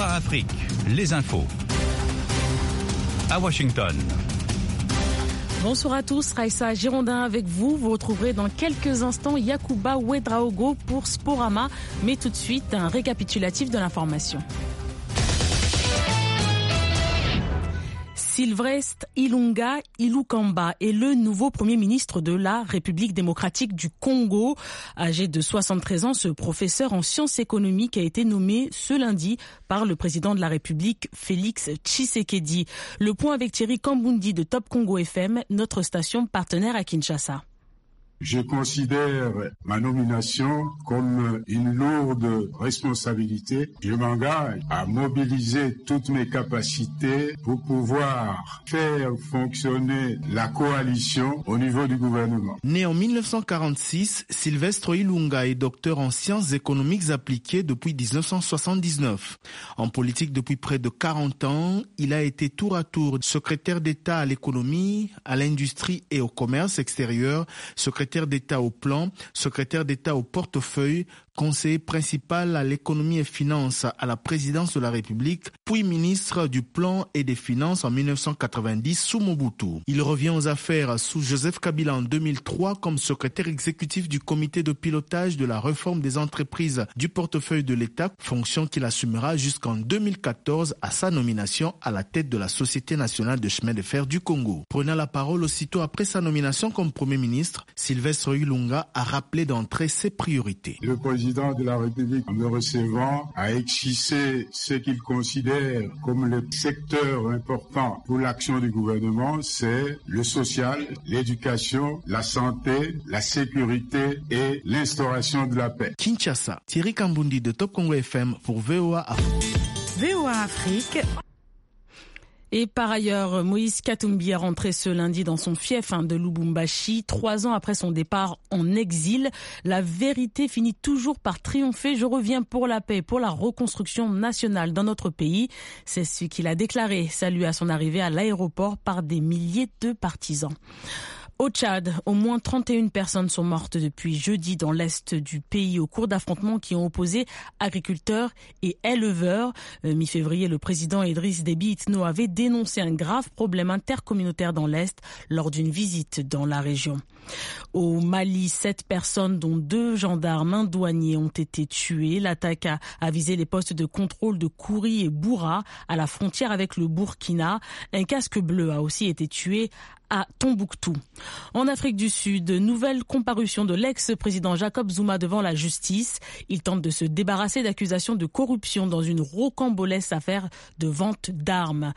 VOA Afrique, les infos. À Washington. Bonsoir à tous, Raïssa Girondin avec vous. Vous retrouverez dans quelques instants Yacouba Ouedraogo pour Sporama. Mais tout de suite, un récapitulatif de l'information. Sylvestre Ilunga Ilukamba est le nouveau Premier ministre de la République démocratique du Congo. Âgé de 73 ans, ce professeur en sciences économiques a été nommé ce lundi par le président de la République, Félix Tshisekedi. Le point avec Thierry Kambundi de Top Congo FM, notre station partenaire à Kinshasa. Je considère ma nomination comme une lourde responsabilité. Je m'engage à mobiliser toutes mes capacités pour pouvoir faire fonctionner la coalition au niveau du gouvernement. Né en 1946, Sylvestre Ilunga est docteur en sciences économiques appliquées depuis 1979. En politique depuis près de 40 ans, il a été tour à tour secrétaire d'État à l'économie, à l'industrie et au commerce extérieur, secrétaire d'État au plan, secrétaire d'État au portefeuille, conseiller principal à l'économie et finances à la présidence de la République, puis ministre du plan et des finances en 1990 sous Mobutu. Il revient aux affaires sous Joseph Kabila en 2003 comme secrétaire exécutif du comité de pilotage de la réforme des entreprises du portefeuille de l'État, fonction qu'il assumera jusqu'en 2014 à sa nomination à la tête de la Société nationale de chemin de fer du Congo. Prenant la parole aussitôt après sa nomination comme Premier ministre, Sylvestre Ilunga a rappelé d'entrée ses priorités. Le président de la République, en me recevant, a esquissé ce qu'il considère comme le secteur important pour l'action du gouvernement, c'est le social, l'éducation, la santé, la sécurité et l'instauration de la paix. Kinshasa, Thierry Kambundi de Top Congo FM pour VOA Afrique. VOA Afrique. Et par ailleurs, Moïse Katumbi est rentré ce lundi dans son fief de Lubumbashi, 3 ans après son départ en exil. La vérité finit toujours par triompher. Je reviens pour la paix, pour la reconstruction nationale dans notre pays. C'est ce qu'il a déclaré, salué à son arrivée à l'aéroport par des milliers de partisans. Au Tchad, au moins 31 personnes sont mortes depuis jeudi dans l'est du pays au cours d'affrontements qui ont opposé agriculteurs et éleveurs. Mi-février, le président Idriss Déby Itno avait dénoncé un grave problème intercommunautaire dans l'est lors d'une visite dans la région. Au Mali, 7 personnes, dont 2 gendarmes, un douanier, ont été tués. L'attaque a visé les postes de contrôle de Kouri et Boura à la frontière avec le Burkina. Un casque bleu a aussi été tué à Tombouctou. En Afrique du Sud, nouvelle comparution de l'ex-président Jacob Zuma devant la justice. Il tente de se débarrasser d'accusations de corruption dans une rocambolesque affaire de vente d'armes.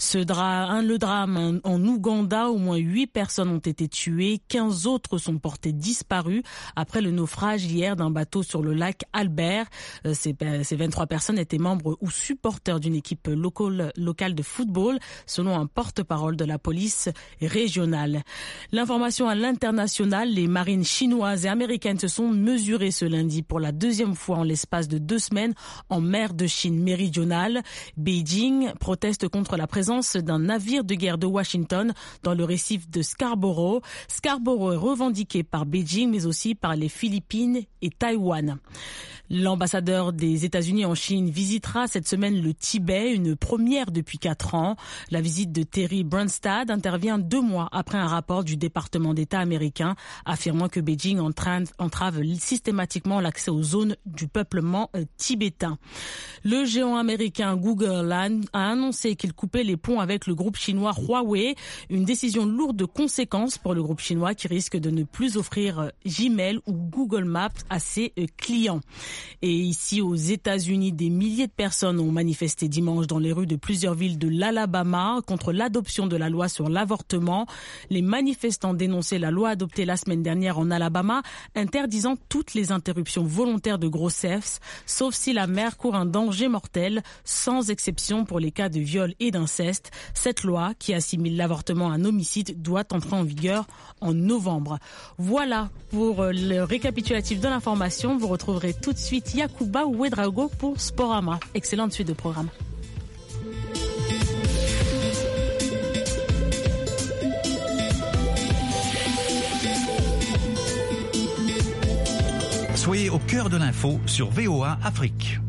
Le drame en Ouganda, au moins 8 personnes ont été tuées, 15 autres sont portées disparues après le naufrage hier d'un bateau sur le lac Albert. Ces 23 personnes étaient membres ou supporters d'une équipe locale de football, selon un porte-parole de la police régionale. L'information à l'international, les marines chinoises et américaines se sont mesurées ce lundi pour la 2e fois en l'espace de 2 semaines en mer de Chine méridionale. Beijing proteste contre la présence d'un navire de guerre de Washington dans le récif de Scarborough. Scarborough est revendiqué par Beijing mais aussi par les Philippines et Taïwan. L'ambassadeur des États-Unis en Chine visitera cette semaine le Tibet, une première depuis 4 ans. La visite de Terry Branstad intervient 2 mois après un rapport du département d'État américain affirmant que Beijing entrave systématiquement l'accès aux zones du peuplement tibétain. Le géant américain Google a annoncé qu'il coupait les ponts avec le groupe chinois Huawei, une décision lourde de conséquences pour le groupe chinois qui risque de ne plus offrir Gmail ou Google Maps à ses clients. Et ici aux États-Unis, des milliers de personnes ont manifesté dimanche dans les rues de plusieurs villes de l'Alabama contre l'adoption de la loi sur l'avortement. Les manifestants dénonçaient la loi adoptée la semaine dernière en Alabama interdisant toutes les interruptions volontaires de grossesse, sauf si la mère court un danger mortel, sans exception pour les cas de viol et d'inceste. Cette loi, qui assimile l'avortement à un homicide, doit entrer en vigueur en novembre. Voilà pour le récapitulatif de l'information. Vous retrouverez tout de suite Yacouba Ouedraogo pour Sporama. Excellente suite de programme. Soyez au cœur de l'info sur VOA Afrique.